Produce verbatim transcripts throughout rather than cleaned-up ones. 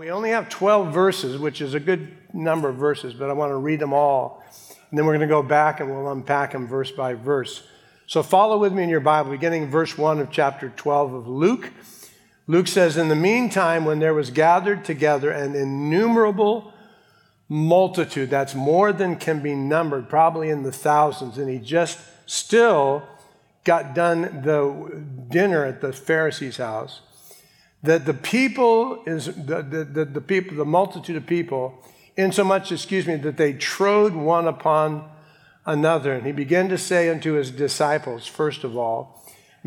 We only have twelve verses, which is a good number of verses, but I want to read them all. And then we're going to go back and we'll unpack them verse by verse. So follow with me in your Bible, beginning verse one of chapter twelve of Luke. Luke says, "In the meantime, when there was gathered together an innumerable multitude," that's more than can be numbered, probably in the thousands, and he just still got done the dinner at the Pharisee's house, that the people is the, the, the, the people, the multitude of people, insomuch, excuse me, that they trode one upon another. And he began to say unto his disciples, first of all,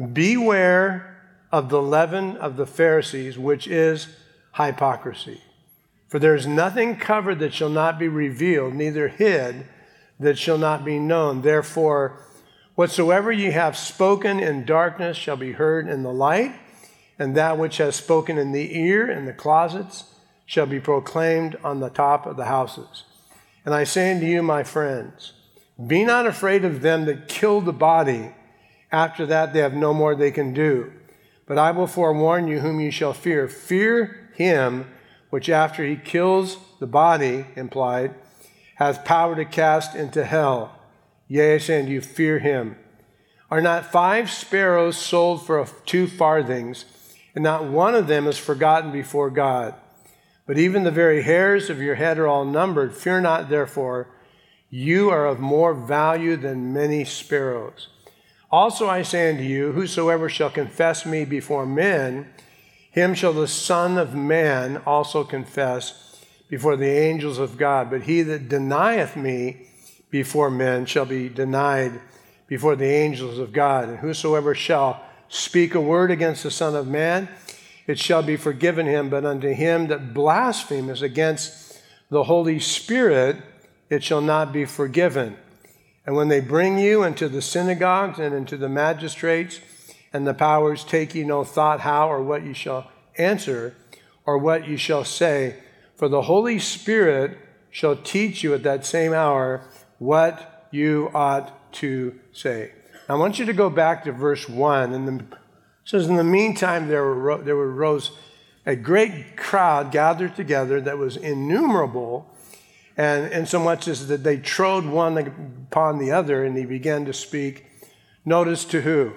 "Beware of the leaven of the Pharisees, which is hypocrisy. For there is nothing covered that shall not be revealed, neither hid that shall not be known. Therefore, whatsoever ye have spoken in darkness shall be heard in the light, and that which has spoken in the ear in the closets shall be proclaimed on the top of the houses. And I say unto you, my friends, be not afraid of them that kill the body. After that they have no more they can do. But I will forewarn you whom you shall fear. Fear him which after he kills the body," implied, "hath power to cast into hell. Yea, I say unto you, fear him. Are not five sparrows sold for two farthings, and not one of them is forgotten before God? But even the very hairs of your head are all numbered. Fear not, therefore, you are of more value than many sparrows. Also I say unto you, whosoever shall confess me before men, him shall the Son of Man also confess before the angels of God. But he that denieth me before men shall be denied before the angels of God. And whosoever shall speak a word against the Son of Man, it shall be forgiven him. But unto him that blasphemeth against the Holy Spirit, it shall not be forgiven. And when they bring you into the synagogues and into the magistrates and the powers, take ye no thought how or what ye shall answer or what ye shall say. For the Holy Spirit shall teach you at that same hour what you ought to say." Now, I want you to go back to verse one. And the, it says, "In the meantime, there, were, there arose a great crowd gathered together that was innumerable, and insomuch as that they trode one upon the other, and he began to speak." Notice to who?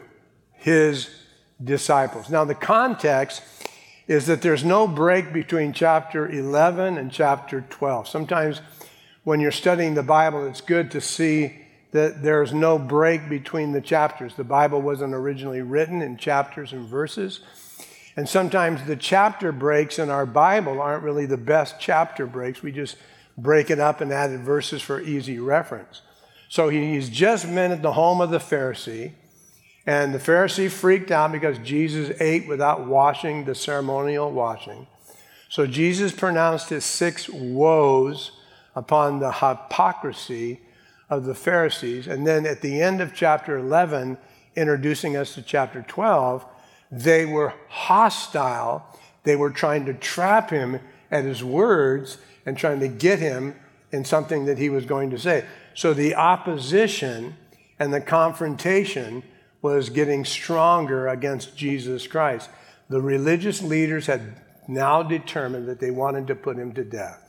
His disciples. Now, the context is that there's no break between chapter eleven and chapter twelve. Sometimes when you're studying the Bible, it's good to see that there's no break between the chapters. The Bible wasn't originally written in chapters and verses. And sometimes the chapter breaks in our Bible aren't really the best chapter breaks. We just break it up and added verses for easy reference. So he's just been at the home of the Pharisee, and the Pharisee freaked out because Jesus ate without washing, the ceremonial washing. So Jesus pronounced his six woes upon the hypocrisy of the Pharisees. And then at the end of chapter eleven, introducing us to chapter twelve, they were hostile. They were trying to trap him at his words and trying to get him in something that he was going to say. So the opposition and the confrontation was getting stronger against Jesus Christ. The religious leaders had now determined that they wanted to put him to death.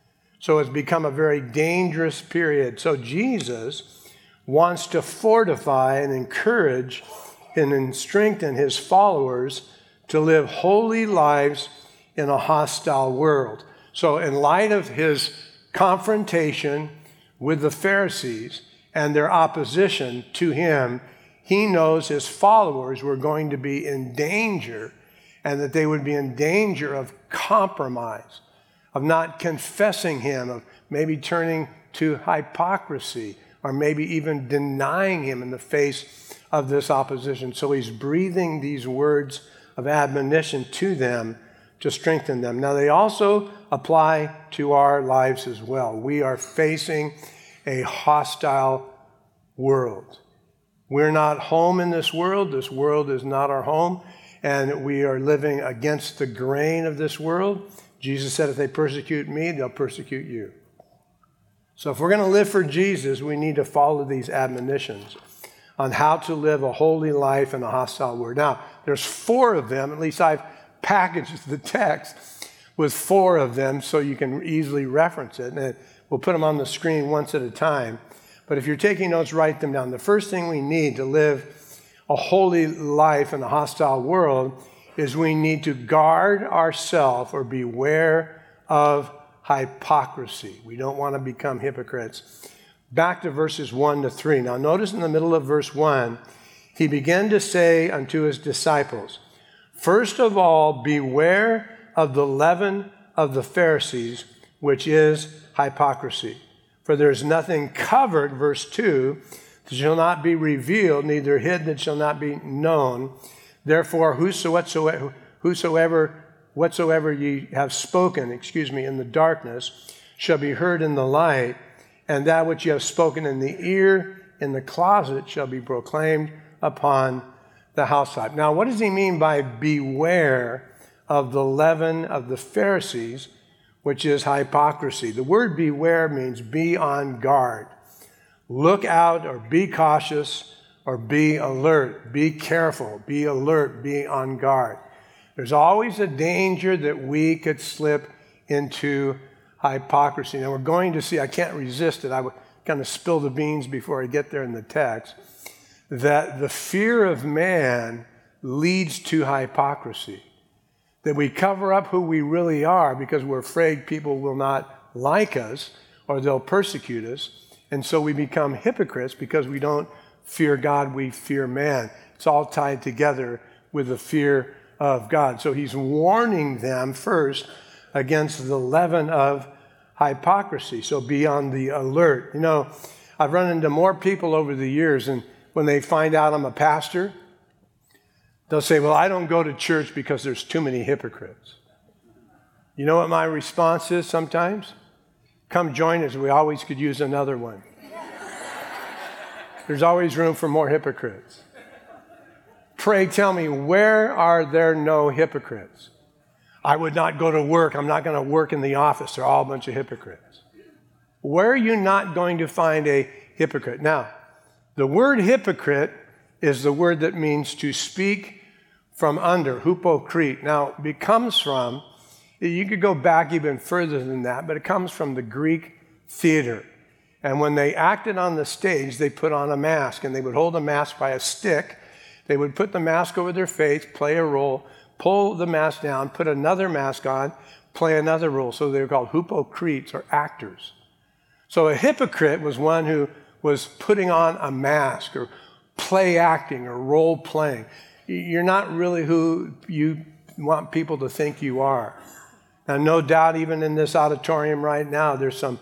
So it's become a very dangerous period. So Jesus wants to fortify and encourage and strengthen his followers to live holy lives in a hostile world. So in light of his confrontation with the Pharisees and their opposition to him, he knows his followers were going to be in danger, and that they would be in danger of compromise, of not confessing him, of maybe turning to hypocrisy, or maybe even denying him in the face of this opposition. So he's breathing these words of admonition to them to strengthen them. Now, they also apply to our lives as well. We are facing a hostile world. We're not home in this world. This world is not our home, and we are living against the grain of this world. Jesus said, if they persecute me, they'll persecute you. So if we're going to live for Jesus, we need to follow these admonitions on how to live a holy life in a hostile world. Now, there's four of them, at least I've packaged the text, with four of them so you can easily reference it. And we'll put them on the screen once at a time. But if you're taking notes, write them down. The first thing we need to live a holy life in a hostile world is we need to guard ourselves or beware of hypocrisy. We don't want to become hypocrites. Back to verses one to three. Now notice in the middle of verse one, he began to say unto his disciples, first of all, beware of the leaven of the Pharisees, which is hypocrisy. For there is nothing covered, verse two, that shall not be revealed, neither hid that shall not be known. Therefore, whosoever, whosoever, whatsoever ye have spoken, excuse me, in the darkness, shall be heard in the light, and that which ye have spoken in the ear, in the closet, shall be proclaimed upon the housetop. Now, what does he mean by beware of the leaven of the Pharisees, which is hypocrisy? The word beware means be on guard. Look out or be cautious or be alert. Be careful, be alert, be on guard. There's always a danger that we could slip into hypocrisy. Now we're going to see, I can't resist it, I would kind of spill the beans before I get there in the text, that the fear of man leads to hypocrisy. That we cover up who we really are because we're afraid people will not like us or they'll persecute us. And so we become hypocrites because we don't fear God, we fear man. It's all tied together with the fear of God. So he's warning them first against the leaven of hypocrisy. So be on the alert. You know, I've run into more people over the years, and when they find out I'm a pastor, they'll say, well, I don't go to church because there's too many hypocrites. You know what my response is sometimes? Come join us. We always could use another one. There's always room for more hypocrites. Pray tell me, where are there no hypocrites? I would not go to work. I'm not going to work in the office. They're all a bunch of hypocrites. Where are you not going to find a hypocrite? Now, the word hypocrite is the word that means to speak from under, hypocrite. Now, it comes from, you could go back even further than that, but it comes from the Greek theater. And when they acted on the stage, they put on a mask, and they would hold a mask by a stick. They would put the mask over their face, play a role, pull the mask down, put another mask on, play another role. So they were called hypocrites or actors. So a hypocrite was one who was putting on a mask or play acting or role playing. You're not really who you want people to think you are. Now, no doubt, even in this auditorium right now, there's some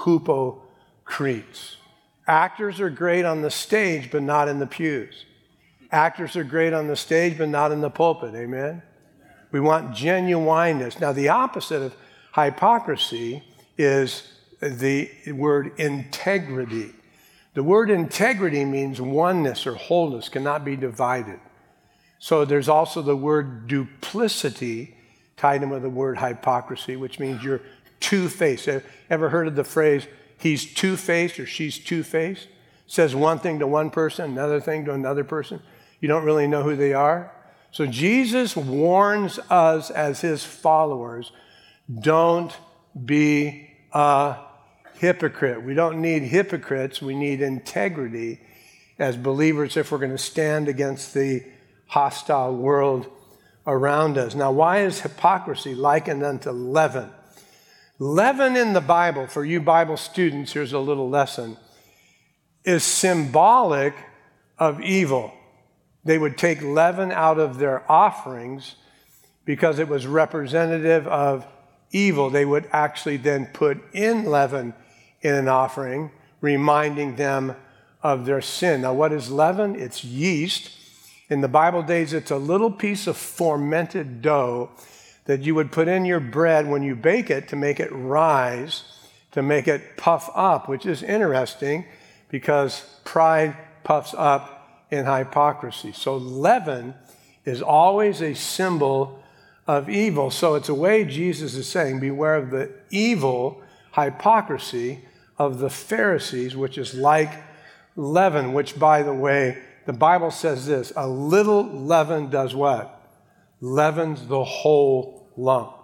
hypocrites. Actors are great on the stage, but not in the pews. Actors are great on the stage, but not in the pulpit. Amen? We want genuineness. Now, the opposite of hypocrisy is the word integrity. The word integrity means oneness or wholeness, cannot be divided. So there's also the word duplicity tied in with the word hypocrisy, which means you're two-faced. Ever heard of the phrase, he's two-faced or she's two-faced? Says one thing to one person, another thing to another person. You don't really know who they are. So Jesus warns us as his followers, don't be a hypocrite. We don't need hypocrites. We need integrity as believers if we're going to stand against the hostile world around us. Now, why is hypocrisy likened unto leaven? Leaven in the Bible, for you Bible students, here's a little lesson, is symbolic of evil. They would take leaven out of their offerings because it was representative of evil. They would actually then put in leaven in an offering, reminding them of their sin. Now, what is leaven? It's yeast. In the Bible days, it's a little piece of fermented dough that you would put in your bread when you bake it to make it rise, to make it puff up, which is interesting because pride puffs up in hypocrisy. So leaven is always a symbol of evil. So it's a way Jesus is saying, beware of the evil hypocrisy of the Pharisees, which is like leaven, which, by the way, the Bible says this, a little leaven does what? Leavens the whole lump.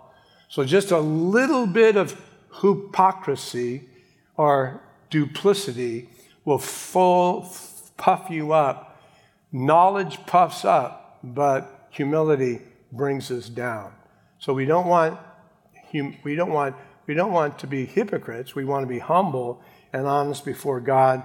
So just a little bit of hypocrisy or duplicity will full puff you up. Knowledge puffs up, but humility brings us down. So we don't want we don't want we don't want to be hypocrites. We want to be humble and honest before God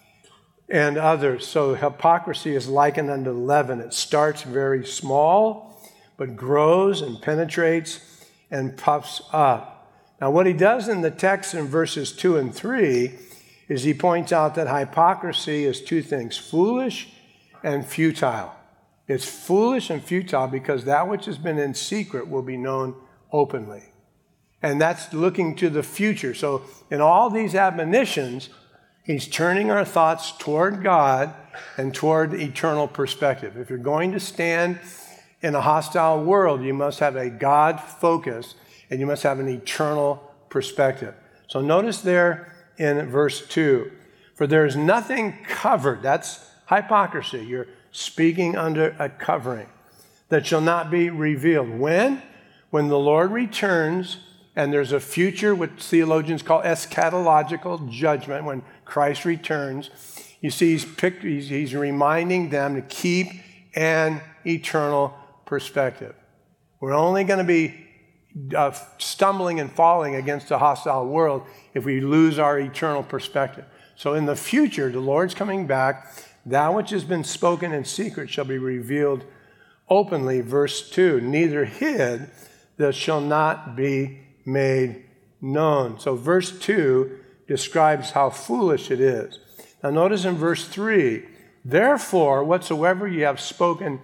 and others. So hypocrisy is likened unto leaven. It starts very small, but grows and penetrates and puffs up. Now, what he does in the text in verses two and three is he points out that hypocrisy is two things: foolish and futile. It's foolish and futile because that which has been in secret will be known openly. And that's looking to the future. So in all these admonitions, he's turning our thoughts toward God and toward eternal perspective. If you're going to stand in a hostile world, you must have a God focus and you must have an eternal perspective. So notice there in verse two, for there is nothing covered, that's hypocrisy. You're speaking under a covering, that shall not be revealed. When? When the Lord returns, and there's a future, what theologians call eschatological judgment, when Christ returns. You see, he's, picked, he's, he's reminding them to keep an eternal perspective. We're only going to be uh, stumbling and falling against a hostile world if we lose our eternal perspective. So in the future, the Lord's coming back. That which has been spoken in secret shall be revealed openly. Verse two, neither hid that shall not be made known. So verse two describes how foolish it is. Now notice in verse three, therefore whatsoever ye have spoken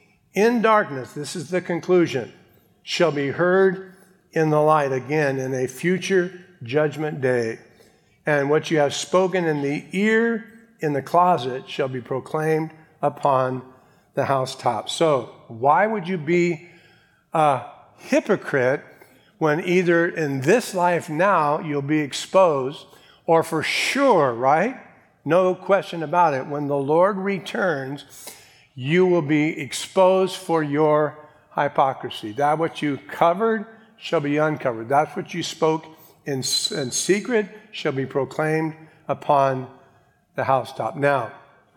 in darkness, this is the conclusion, shall be heard in the light, again in a future judgment day. And what you have spoken in the ear in the closet shall be proclaimed upon the housetop. So why would you be a hypocrite when either in this life now you'll be exposed, or for sure, right? No question about it, when the Lord returns, you will be exposed for your hypocrisy. That what you covered shall be uncovered. That's what you spoke in, in secret shall be proclaimed upon the housetop. Now,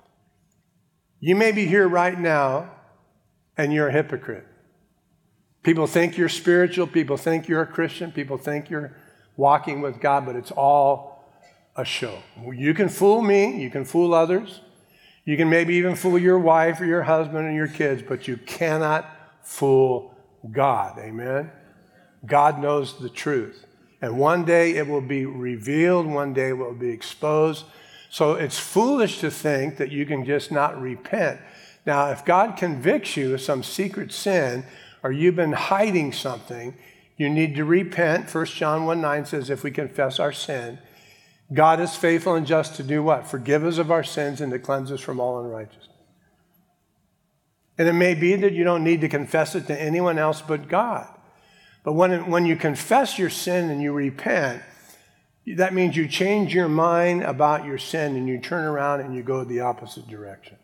you may be here right now and you're a hypocrite. People think you're spiritual. People think you're a Christian. People think you're walking with God, but it's all a show. You can fool me. You can fool others. You can maybe even fool your wife or your husband and your kids, but you cannot fool God. Amen? God knows the truth. And one day it will be revealed. One day it will be exposed. So it's foolish to think that you can just not repent. Now, if God convicts you of some secret sin, or you've been hiding something, you need to repent. First John one nine says, if we confess our sin, God is faithful and just to do what? Forgive us of our sins and to cleanse us from all unrighteousness. And it may be that you don't need to confess it to anyone else but God. But when, when you confess your sin and you repent, that means you change your mind about your sin and you turn around and you go the opposite direction.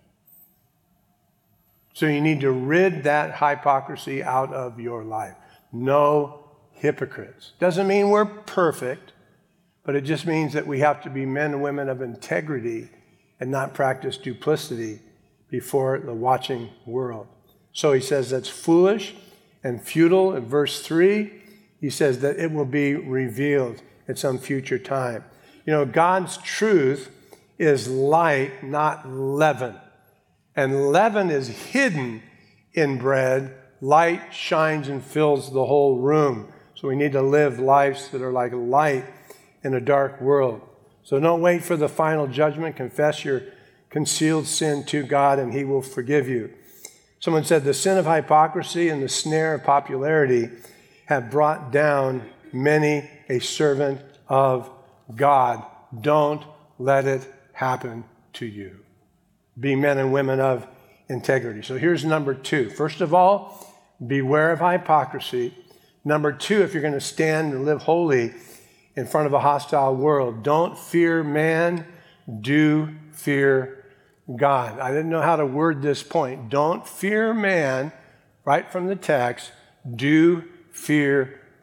So you need to rid that hypocrisy out of your life. No hypocrites. Doesn't mean we're perfect, but it just means that we have to be men and women of integrity and not practice duplicity before the watching world. So he says that's foolish and futile. In verse three, he says that it will be revealed at some future time. You know, God's truth is light, not leaven. And leaven is hidden in bread. Light shines and fills the whole room. So we need to live lives that are like light in a dark world. So don't wait for the final judgment. Confess your concealed sin to God and he will forgive you. Someone said the sin of hypocrisy and the snare of popularity have brought down many a servant of God. Don't let it happen to you. Be men and women of integrity. So here's number two. First of all, beware of hypocrisy. Number two, if you're going to stand and live holy in front of a hostile world, don't fear man, do fear God. I didn't know how to word this point. Don't fear man, right from the text, do fear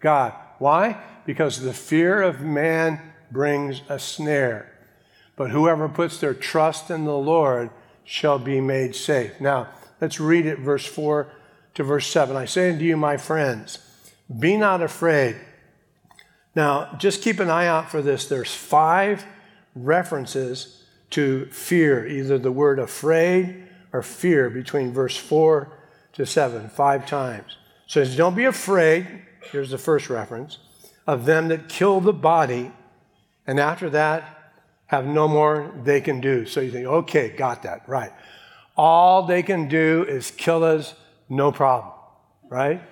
God. Why? Because the fear of man brings a snare. But whoever puts their trust in the Lord shall be made safe. Now, let's read it, verse four to verse seven. I say unto you, my friends, be not afraid. Now, just keep an eye out for this. There's five references to fear, either the word afraid or fear, between verse four to seven, five times. So it says, don't be afraid, here's the first reference, of them that kill the body, and after that have no more they can do. So you think, okay, got that, right. All they can do is kill us, no problem, right?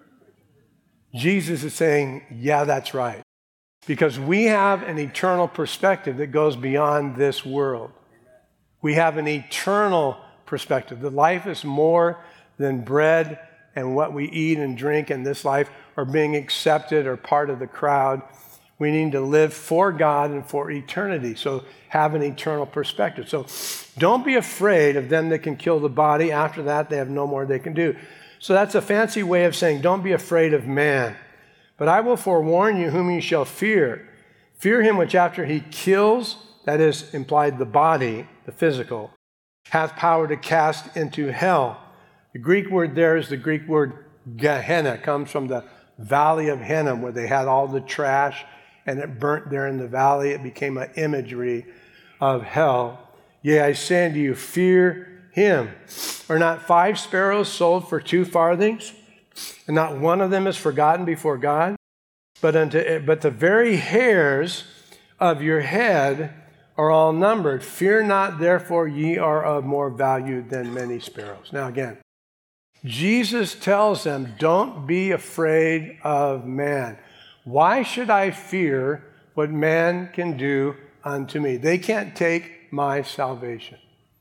Jesus is saying, yeah, that's right. Because we have an eternal perspective that goes beyond this world. We have an eternal perspective. That life is more than bread and what we eat and drink in this life, or being accepted or part of the crowd. We need to live for God and for eternity. So have an eternal perspective. So don't be afraid of them that can kill the body. After that, they have no more they can do. So that's a fancy way of saying, don't be afraid of man. But I will forewarn you whom you shall fear. Fear him which after he kills, that is implied the body, the physical, hath power to cast into hell. The Greek word there is the Greek word Gehenna. It comes from the valley of Hinnom, where they had all the trash and it burnt there in the valley. It became an imagery of hell. Yea, I say unto you, fear him. Are not five sparrows sold for two farthings? And not one of them is forgotten before God? But, unto, but the very hairs of your head are all numbered. Fear not, therefore, ye are of more value than many sparrows. Now again, Jesus tells them, don't be afraid of man. Why should I fear what man can do unto me? They can't take my salvation.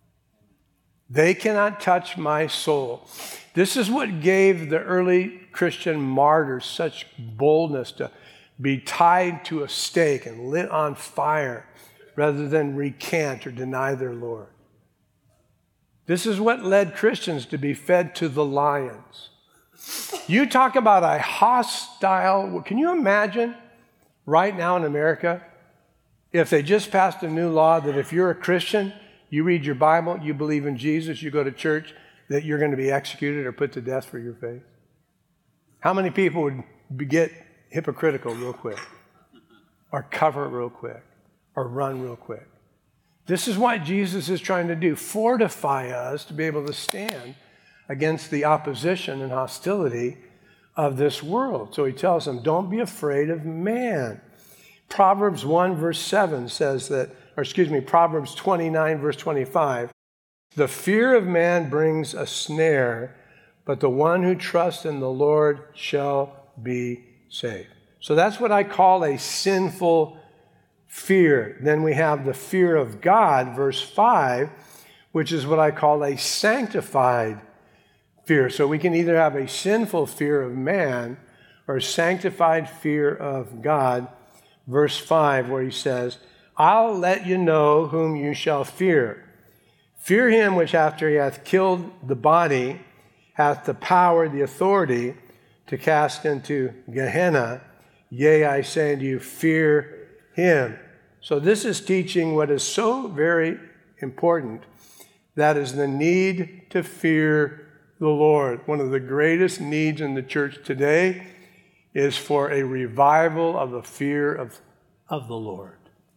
They cannot touch my soul. This is what gave the early Christian martyrs such boldness to be tied to a stake and lit on fire rather than recant or deny their Lord. This is what led Christians to be fed to the lions. You talk about a hostile, can you imagine right now in America if they just passed a new law that if you're a Christian, you read your Bible, you believe in Jesus, you go to church, that you're going to be executed or put to death for your faith? How many people would get hypocritical real quick, or cover it real quick, or run real quick? This is what Jesus is trying to do, fortify us to be able to stand against the opposition and hostility of this world. So he tells them, don't be afraid of man. Proverbs one verse seven says that, or excuse me, Proverbs twenty-nine verse twenty-five, the fear of man brings a snare, but the one who trusts in the Lord shall be saved. So that's what I call a sinful fear. Then we have the fear of God, verse five, which is what I call a sanctified fear. So we can either have a sinful fear of man or a sanctified fear of God. Verse five, where he says, I'll let you know whom you shall fear. Fear him which after he hath killed the body hath the power, the authority to cast into Gehenna. Yea, I say unto you, fear him. So this is teaching what is so very important. That is the need to fear the Lord. One of the greatest needs in the church today is for a revival of the fear of, of the Lord.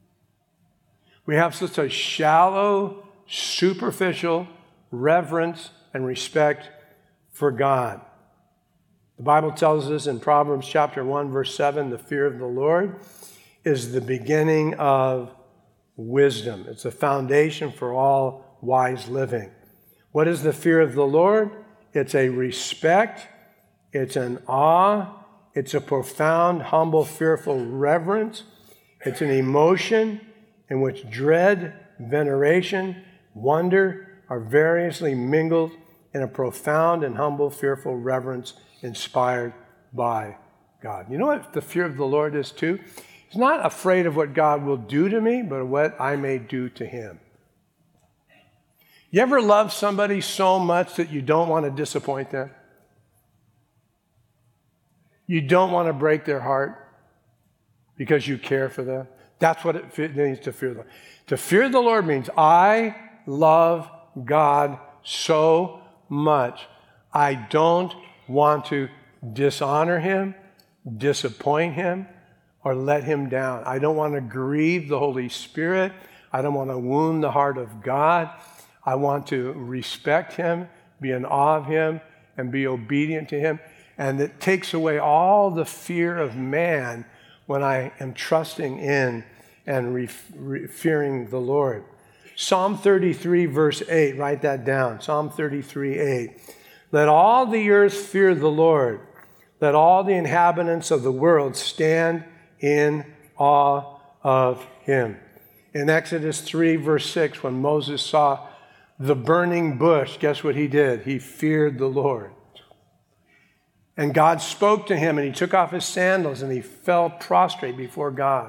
We have such a shallow, superficial reverence and respect for God. The Bible tells us in Proverbs chapter one, verse seven, the fear of the Lord is the beginning of wisdom. It's a foundation for all wise living. What is the fear of the Lord? It's a respect, it's an awe, it's a profound, humble, fearful reverence. It's an emotion in which dread, veneration, wonder are variously mingled in a profound and humble, fearful reverence inspired by God. You know what the fear of the Lord is too? He's not afraid of what God will do to me, but what I may do to him. You ever love somebody so much that you don't want to disappoint them? You don't want to break their heart because you care for them. That's what it means to fear the Lord. To fear the Lord means I love God so much. I don't want to dishonor him, disappoint him, or let him down. I don't want to grieve the Holy Spirit. I don't want to wound the heart of God. I want to respect him, be in awe of him, and be obedient to him. And it takes away all the fear of man when I am trusting in and re- re- fearing the Lord. Psalm thirty-three, verse eight, write that down. Psalm thirty-three, eight. Let all the earth fear the Lord. Let all the inhabitants of the world stand in awe of him. In Exodus three, verse six, when Moses saw the burning bush, guess what he did? He feared the Lord. And God spoke to him, and he took off his sandals, and he fell prostrate before God.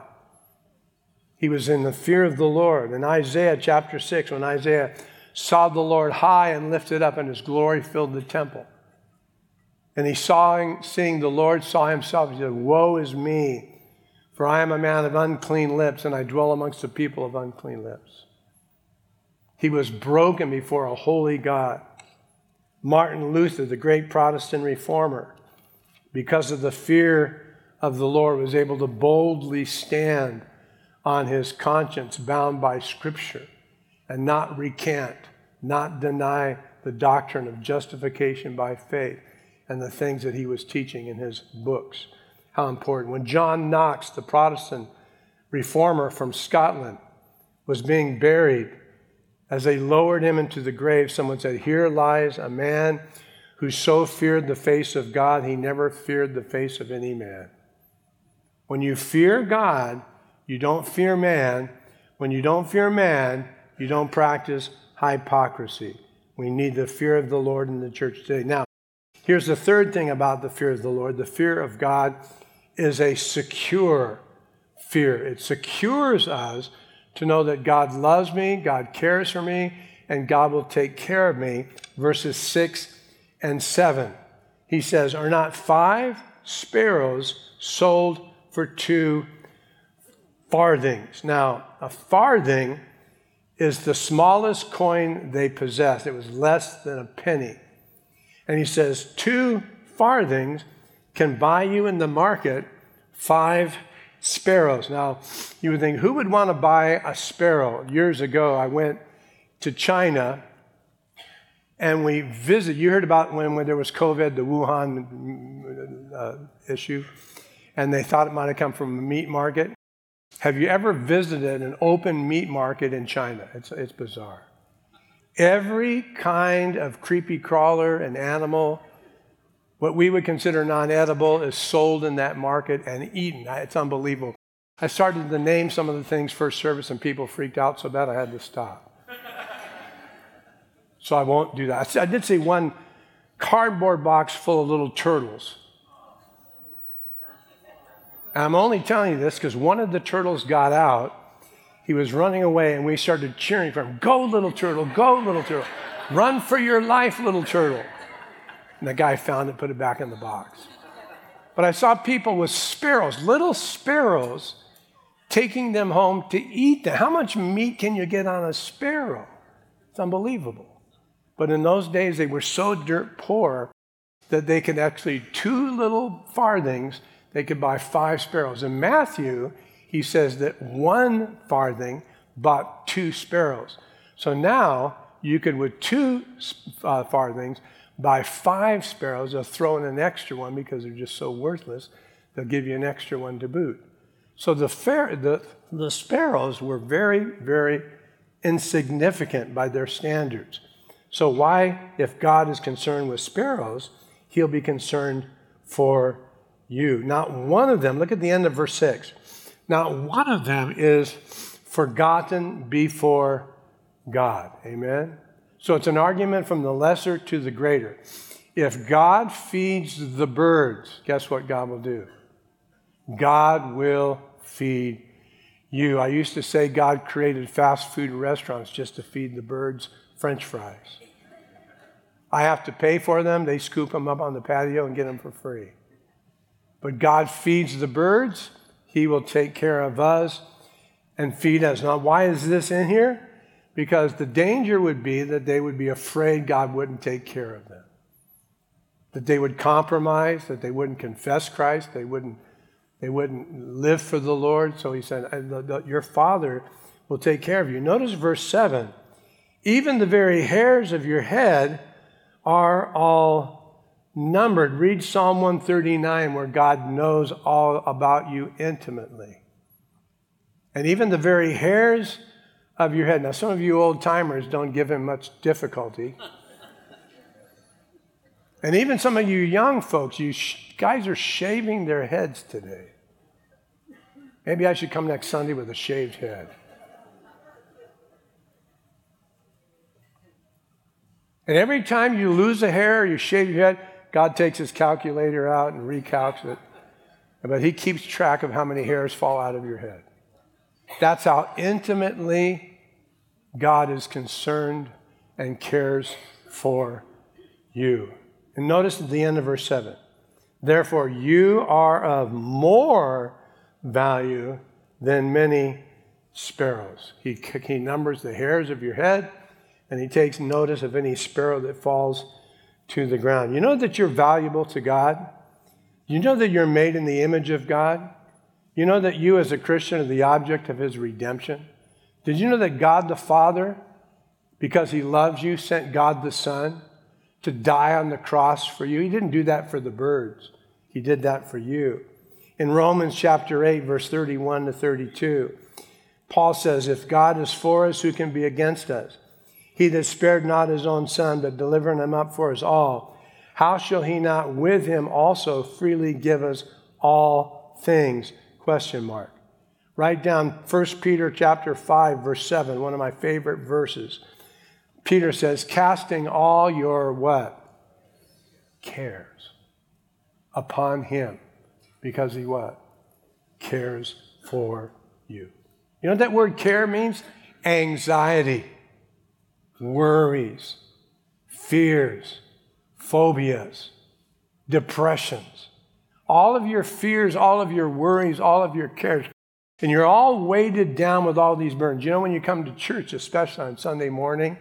He was in the fear of the Lord. In Isaiah chapter six, when Isaiah saw the Lord high and lifted up, and his glory filled the temple. And he saw, seeing the Lord, saw himself, he said, woe is me, for I am a man of unclean lips, and I dwell amongst the people of unclean lips. He was broken before a holy God. Martin Luther, the great Protestant reformer, because of the fear of the Lord, was able to boldly stand on his conscience bound by Scripture and not recant, not deny the doctrine of justification by faith and the things that he was teaching in his books. How important. When John Knox, the Protestant reformer from Scotland, was being buried, as they lowered him into the grave, someone said, here lies a man who so feared the face of God, he never feared the face of any man. When you fear God, you don't fear man. When you don't fear man, you don't practice hypocrisy. We need the fear of the Lord in the church today. Now, here's the third thing about the fear of the Lord. The fear of God is a secure fear. It secures us to know that God loves me, God cares for me, and God will take care of me. Verses six and seven. He says, are not five sparrows sold for two farthings? Now, a farthing is the smallest coin they possessed. It was less than a penny. And he says, two farthings can buy you in the market five sparrows. Now, you would think, who would want to buy a sparrow? Years ago, I went to China, and we visited. You heard about when, when there was COVID, the Wuhan uh, issue, and they thought it might have come from a meat market. Have you ever visited an open meat market in China? It's, it's bizarre. Every kind of creepy crawler and animal, what we would consider non-edible, is sold in that market and eaten. It's unbelievable. I started to name some of the things first service, and people freaked out so bad I had to stop. So I won't do that. I did see one cardboard box full of little turtles. And I'm only telling you this because one of the turtles got out. He was running away, and we started cheering for him. Go, little turtle. Go, little turtle. Run for your life, little turtle. And the guy found it, put it back in the box. But I saw people with sparrows, little sparrows, taking them home to eat them. How much meat can you get on a sparrow? It's unbelievable. But in those days, they were so dirt poor that they could actually, two little farthings, they could buy five sparrows. In Matthew, he says that one farthing bought two sparrows. So now you could, with two uh, farthings, buy five sparrows. They'll throw in an extra one because they're just so worthless. They'll give you an extra one to boot. So the, fair, the, the sparrows were very, very insignificant by their standards. So why, if God is concerned with sparrows, he'll be concerned for you? Not one of them, look at the end of verse six. Not one of them is forgotten before God. Amen? So it's an argument from the lesser to the greater. If God feeds the birds, guess what God will do? God will feed you. I used to say God created fast food restaurants just to feed the birds French fries. I have to pay for them. They scoop them up on the patio and get them for free. But God feeds the birds. He will take care of us and feed us. Now, why is this in here? Because the danger would be that they would be afraid God wouldn't take care of them. That they would compromise, that they wouldn't confess Christ, they wouldn't, they wouldn't live for the Lord. So he said, your Father will take care of you. Notice verse seven. Even the very hairs of your head are all numbered. Read Psalm one thirty-nine, where God knows all about you intimately. And even the very hairs of your head. Now, some of you old timers don't give him much difficulty. And even some of you young folks, you sh- guys are shaving their heads today. Maybe I should come next Sunday with a shaved head. And every time you lose a hair or you shave your head, God takes his calculator out and recalcs it. But he keeps track of how many hairs fall out of your head. That's how intimately God is concerned and cares for you. And notice at the end of verse seven, therefore you are of more value than many sparrows. He, he numbers the hairs of your head, and he takes notice of any sparrow that falls to the ground. You know that you're valuable to God? You know that you're made in the image of God? You know that you as a Christian are the object of his redemption? Did you know that God the Father, because he loves you, sent God the Son to die on the cross for you? He didn't do that for the birds. He did that for you. In Romans chapter eight, verse thirty-one to thirty-two, Paul says, if God is for us, who can be against us? He that spared not his own Son, but delivered him up for us all, how shall he not with him also freely give us all things? Question mark. Write down First Peter chapter five, verse seven, one of my favorite verses. Peter says, casting all your what? Cares upon him, because he what? Cares for you. You know what that word care means? Anxiety, worries, fears, phobias, depressions. All of your fears, all of your worries, all of your cares. And you're all weighted down with all these burdens. You know, when you come to church, especially on Sunday morning,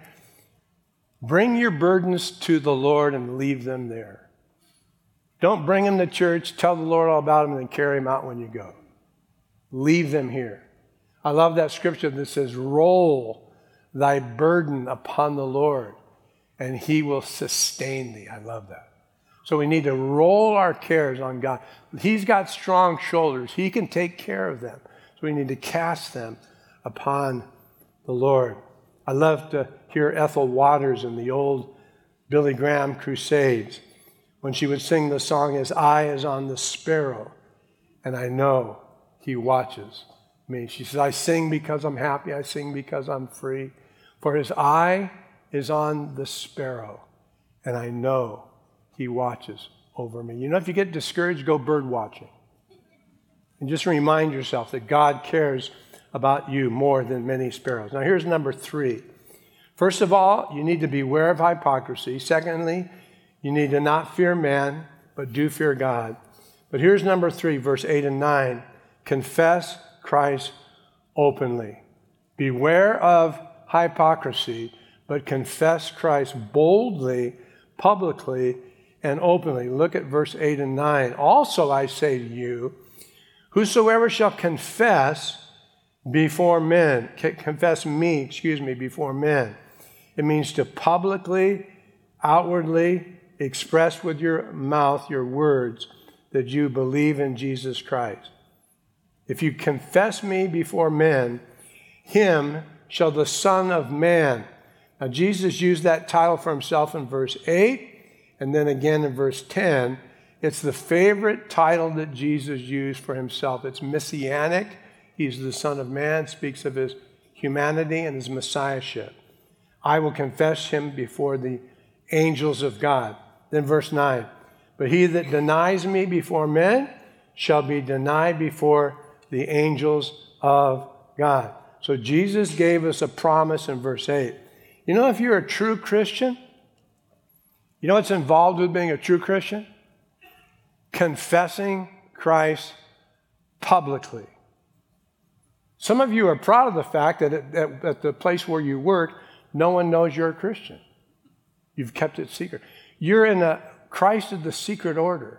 bring your burdens to the Lord and leave them there. Don't bring them to church, tell the Lord all about them, and then carry them out when you go. Leave them here. I love that scripture that says, roll thy burden upon the Lord, and he will sustain thee. I love that. So we need to roll our cares on God. He's got strong shoulders. He can take care of them. So we need to cast them upon the Lord. I love to hear Ethel Waters in the old Billy Graham crusades when she would sing the song, his eye is on the sparrow, and I know he watches me. She says, I sing because I'm happy. I sing because I'm free. For his eye is on the sparrow, and I know he watches over me. You know, if you get discouraged, go bird watching. And just remind yourself that God cares about you more than many sparrows. Now, here's number three. First of all, you need to beware of hypocrisy. Secondly, you need to not fear man, but do fear God. But here's number three, verse eight and nine. Confess Christ openly. Beware of hypocrisy, but confess Christ boldly, publicly, and openly. Look at verse eight and nine. Also I say to you, whosoever shall confess before men, confess me, excuse me, before men. It means to publicly, outwardly express with your mouth, your words, that you believe in Jesus Christ. If you confess me before men, him shall the Son of Man. Now Jesus used that title for himself in verse eight, and then again in verse ten. It's the favorite title that Jesus used for himself. It's messianic. He's the Son of Man, speaks of his humanity and his messiahship. I will confess him before the angels of God. Then verse nine, but he that denies me before men shall be denied before the angels of God. So Jesus gave us a promise in verse eight. You know, if you're a true Christian, you know what's involved with being a true Christian? Confessing Christ publicly. Some of you are proud of the fact that at, at, at the place where you work, no one knows you're a Christian. You've kept it secret. You're in a Christ of the secret order.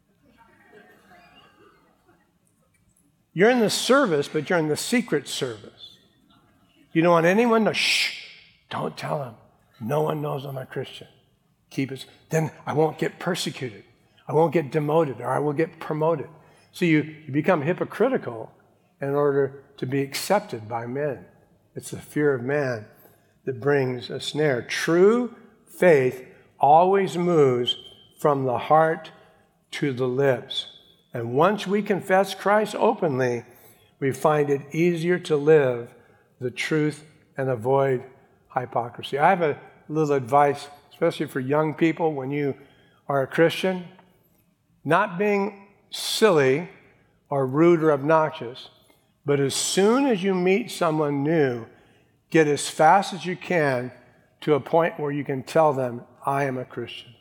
You're in the service, but you're in the secret service. You don't want anyone to, shh, don't tell them. No one knows I'm a Christian. Keep it. Then I won't get persecuted. I won't get demoted, or I will get promoted. So you, you become hypocritical in order to be accepted by men. It's the fear of man that brings a snare. True faith always moves from the heart to the lips. And once we confess Christ openly, we find it easier to live the truth and avoid hypocrisy. I have a little advice, especially for young people when you are a Christian. Not being silly or rude or obnoxious, but as soon as you meet someone new, get as fast as you can to a point where you can tell them, I am a Christian.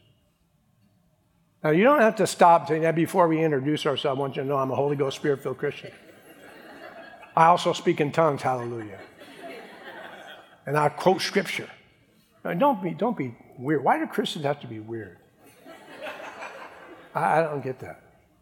Now, you don't have to stop saying that before we introduce ourselves. I want you to know I'm a Holy Ghost Spirit-filled Christian. I also speak in tongues, hallelujah. And I quote Scripture. Now, don't be, don't be weird. Why do Christians have to be weird? I, I don't get that.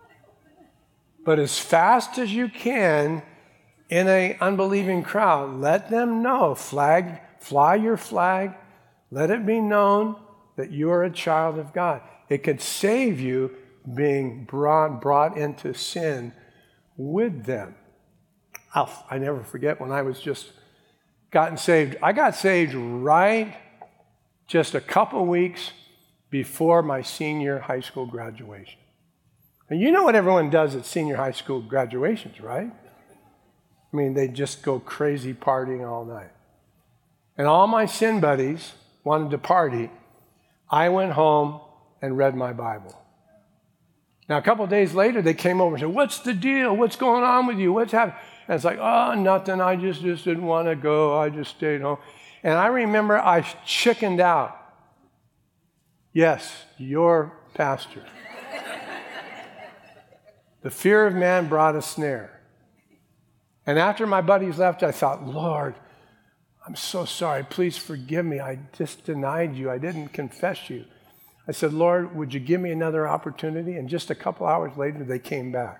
But as fast as you can, in an unbelieving crowd, let them know, flag, fly your flag, let it be known that you are a child of God. It could save you being brought, brought into sin with them. I'll, I never forget when I was just gotten saved. I got saved right just a couple weeks before my senior high school graduation. And you know what everyone does at senior high school graduations, right? I mean, they just go crazy partying all night. And all my sin buddies wanted to party. I went home and read my Bible. Now, a couple of days later, they came over and said, what's the deal? What's going on with you? What's happening? And it's like, oh, nothing. I just, just didn't want to go. I just stayed home. And I remember I chickened out. Yes, your pastor. The fear of man brought a snare. And after my buddies left, I thought, Lord, I'm so sorry. Please forgive me. I just denied you. I didn't confess you. I said, Lord, would you give me another opportunity? And just a couple hours later, they came back.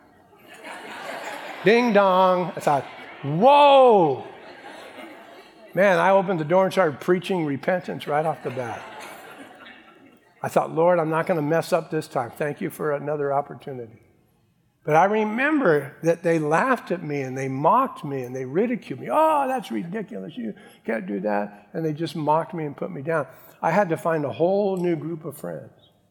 Ding dong. I thought, whoa. Man, I opened the door and started preaching repentance right off the bat. I thought, Lord, I'm not going to mess up this time. Thank you for another opportunity. But I remember that they laughed at me and they mocked me and they ridiculed me. Oh, that's ridiculous. You can't do that. And they just mocked me and put me down. I had to find a whole new group of friends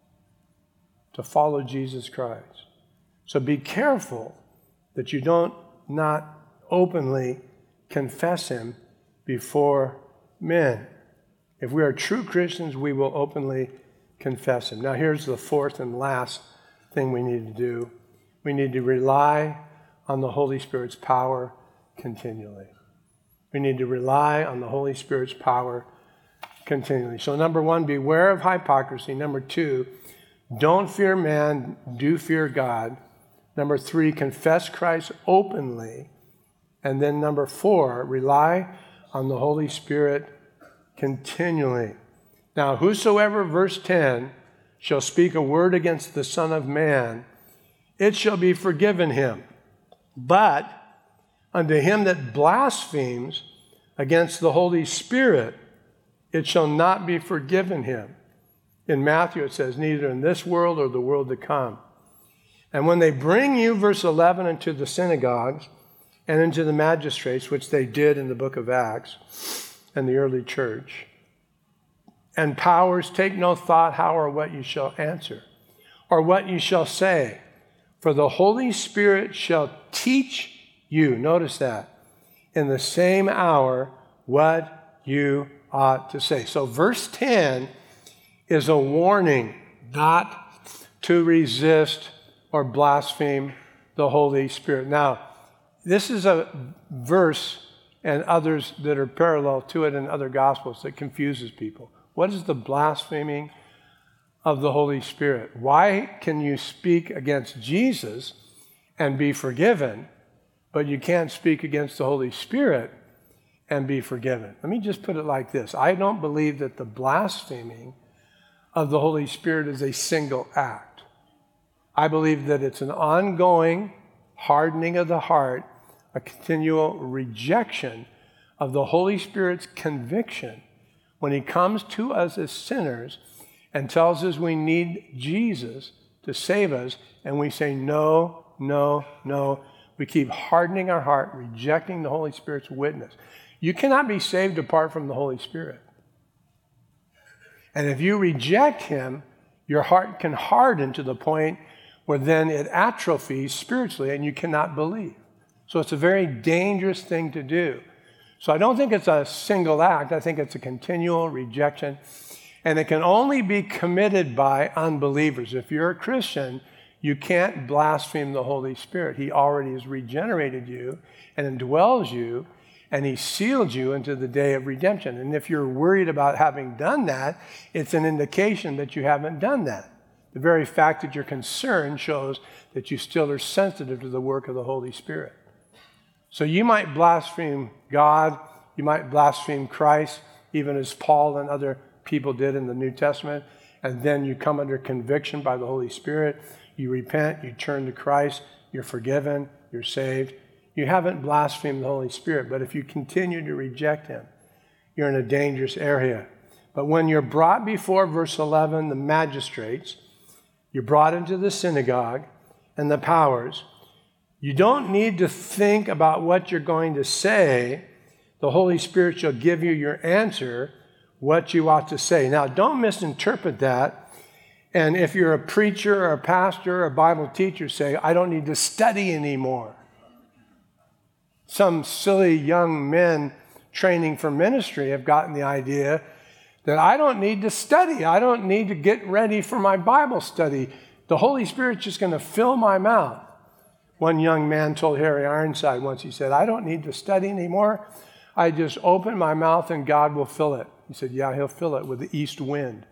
to follow Jesus Christ. So be careful that you don't not openly confess him before men. If we are true Christians, we will openly confess him. Now here's the fourth and last thing we need to do. We need to rely on the Holy Spirit's power continually. We need to rely on the Holy Spirit's power continually. So number one, beware of hypocrisy. Number two, don't fear man, do fear God. Number three, confess Christ openly. And then number four, rely on the Holy Spirit continually. Now, whosoever, verse ten, shall speak a word against the Son of Man, it shall be forgiven him. But unto him that blasphemes against the Holy Spirit, it shall not be forgiven him. In Matthew it says, neither in this world or the world to come. And when they bring you, verse eleven, into the synagogues and into the magistrates, which they did in the book of Acts and the early church, and powers, take no thought how or what you shall answer, or what you shall say. For the Holy Spirit shall teach you, notice that, in the same hour what you ought to say. So verse ten is a warning not to resist or blaspheme the Holy Spirit. Now, this is a verse and others that are parallel to it in other Gospels that confuses people. What is the blaspheming of the Holy Spirit? Why can you speak against Jesus and be forgiven, but you can't speak against the Holy Spirit and be forgiven. Let me just put it like this. I don't believe that the blaspheming of the Holy Spirit is a single act. I believe that it's an ongoing hardening of the heart, a continual rejection of the Holy Spirit's conviction when he comes to us as sinners and tells us we need Jesus to save us, and we say no, no, no. We keep hardening our heart, rejecting the Holy Spirit's witness. You cannot be saved apart from the Holy Spirit. And if you reject him, your heart can harden to the point where then it atrophies spiritually and you cannot believe. So it's a very dangerous thing to do. So I don't think it's a single act. I think it's a continual rejection. And it can only be committed by unbelievers. If you're a Christian, you can't blaspheme the Holy Spirit. He already has regenerated you and indwells you, and he sealed you into the day of redemption. And if you're worried about having done that, it's an indication that you haven't done that. The very fact that you're concerned shows that you still are sensitive to the work of the Holy Spirit. So you might blaspheme God, you might blaspheme Christ, even as Paul and other people did in the New Testament, and then you come under conviction by the Holy Spirit, you repent, you turn to Christ, you're forgiven, you're saved. You haven't blasphemed the Holy Spirit, but if you continue to reject him, you're in a dangerous area. But when you're brought before, verse eleven, the magistrates, you're brought into the synagogue and the powers, you don't need to think about what you're going to say. The Holy Spirit shall give you your answer, what you ought to say. Now, don't misinterpret that. And if you're a preacher or a pastor or a Bible teacher, say, I don't need to study anymore. Some silly young men training for ministry have gotten the idea that I don't need to study. I don't need to get ready for my Bible study. The Holy Spirit's just going to fill my mouth. One young man told Harry Ironside once, he said, I don't need to study anymore. I just open my mouth and God will fill it. He said, yeah, he'll fill it with the east wind.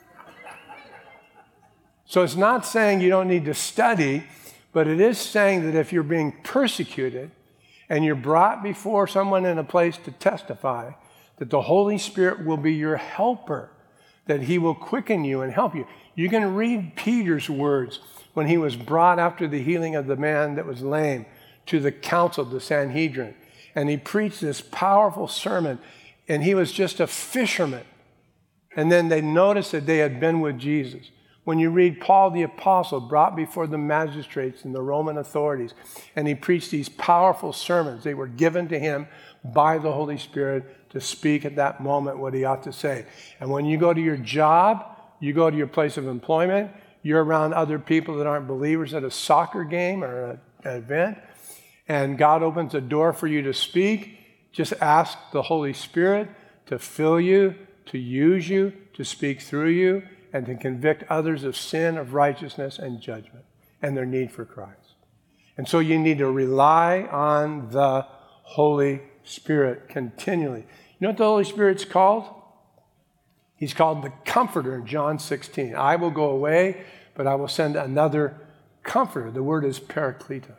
So it's not saying you don't need to study, but it is saying that if you're being persecuted and you're brought before someone in a place to testify, that the Holy Spirit will be your helper, that he will quicken you and help you. You can read Peter's words when he was brought after the healing of the man that was lame to the council, the Sanhedrin. And he preached this powerful sermon, and he was just a fisherman. And then they noticed that they had been with Jesus. When you read Paul the Apostle brought before the magistrates and the Roman authorities, and he preached these powerful sermons, they were given to him by the Holy Spirit to speak at that moment what he ought to say. And when you go to your job, you go to your place of employment, you're around other people that aren't believers at a soccer game or an event, and God opens a door for you to speak, just ask the Holy Spirit to fill you, to use you, to speak through you, and to convict others of sin, of righteousness, and judgment, and their need for Christ. And so you need to rely on the Holy Spirit continually. You know what the Holy Spirit's called? He's called the Comforter in John sixteen. I will go away, but I will send another Comforter. The word is Parakletos.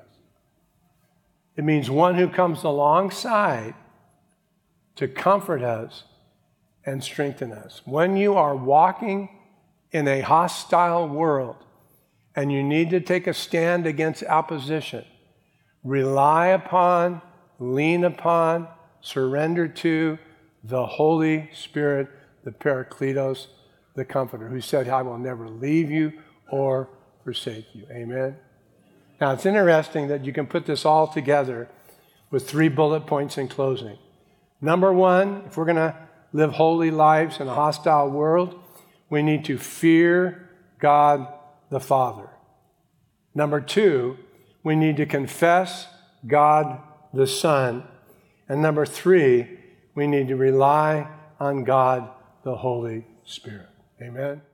It means one who comes alongside to comfort us and strengthen us. When you are walking in a hostile world and you need to take a stand against opposition, rely upon, lean upon, surrender to the Holy Spirit, the Parakletos, the Comforter, who said, I will never leave you or forsake you. Amen? Now, it's interesting that you can put this all together with three bullet points in closing. Number one, if we're going to live holy lives in a hostile world, we need to fear God the Father. Number two, we need to confess God the Son. And number three, we need to rely on God the Holy Spirit. Amen?